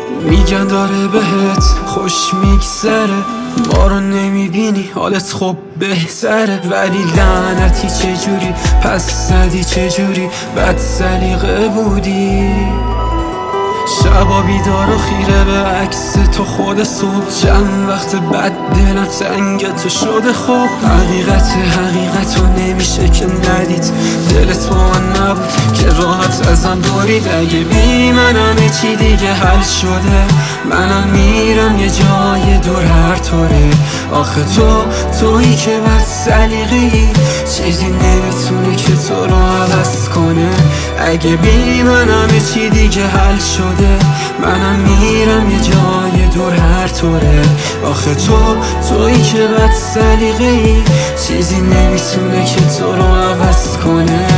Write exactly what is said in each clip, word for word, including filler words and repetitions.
میگن داره بهت خوش میگذره، ما رو نمیبینی حالت خوب بهتره، ولی لعنتی چجوری پس زدی، چجوری بد سلیقه بودی. شبا بیدار و خیره به عکس تو خود صبح، چند وقت بد دلم تنگ تو شده. خب حقیقت حقیقت رو نمیشه که ندید، دلت با من نبود که راحت ازم برید. اگه بی منم چی دیگه حل شده، منم میرم یه جای دور هر طوره. آخه تو تویی که بد سلیقه‌ای، چیزی نمیتونه که تو رو عوض کنه. اگه بی منم چی دیگه حل شده، منم میرم یه جای دور هر طوره. آخه تو تویی که بد سلیقه‌ای، چیزی نمیتونه که تو رو عوض کنه.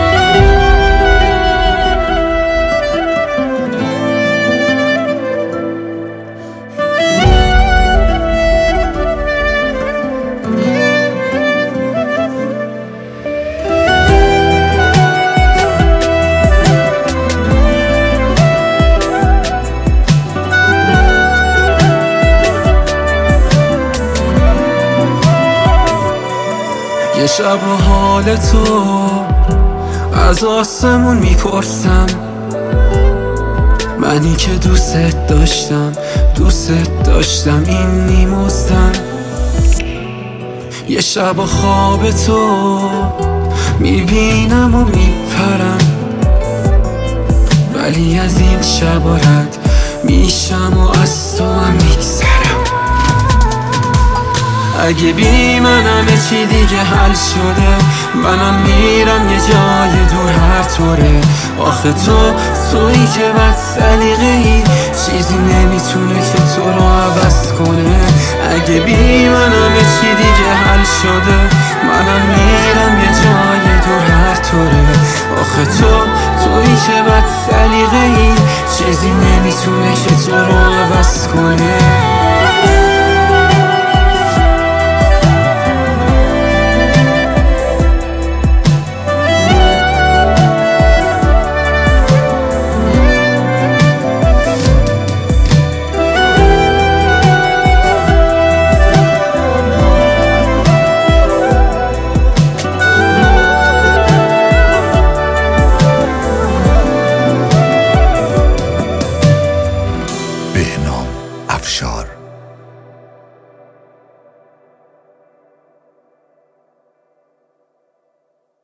یه شب و حال تو از آسمون میپرسم، منی که دوست داشتم دوست داشتم این میموزدم. یه شب و خواب تو میبینم و میپرم، ولی از این شب رد میشم و از تو هم میگذرم. اگه بی منم چی دیگه حل شده، منم میرم یه جای دور هر طوره. آخه تو تویی که بد سلیقه‌ای، چیزی نمیتونه که تو رو عوض کنه. اگه بی منم چی دیگه حل شده، منم میرم یه جای دور هر طوره. آخه تو تویی که بد سلیقه‌ای، چیزی نمیتونه که تو رو عوض کنه. بهنام افشار.